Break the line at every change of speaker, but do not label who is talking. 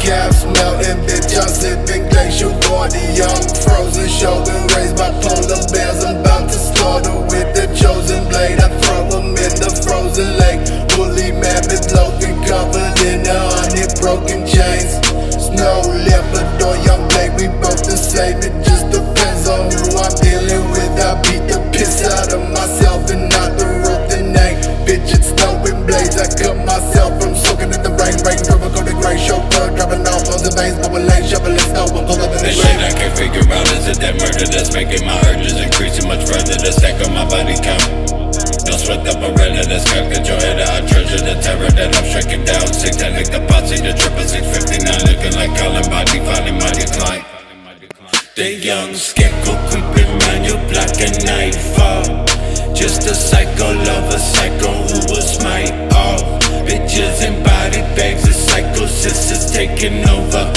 caps melting, bitch, I'm sipping glacial Guardian. Frozen shoulder raised by polar bears, I'm about to slaughter with the chosen blade. I throw them in the frozen lake. Woolly mammoth loafing covered in 100 broken chains. Snow leopard or young blade, we both the same. It just depends on who I'm dealing with. I beat the piss out of myself and not the rope the name. Bitch, it's snowing blades, I cut myself from soaking in the rain. Rain drove go to gray, chauffeur dropping off on the veins, but lane shoveling snow, I'm colder than the
shit I can't figure out, is it that murder that's making my urges increasing much further? The stack on my body count. Don't sweat the beretta that's cocked at your head. I treasure the terror that I'm striking down. Satanic the posse, the 66659, looking like Colin body, finding my decline. The young scarecrow creeping round your block at nightfall. Just a psycho lover, psycho who was my all. Bitches in body bags, the psychosis is taking over.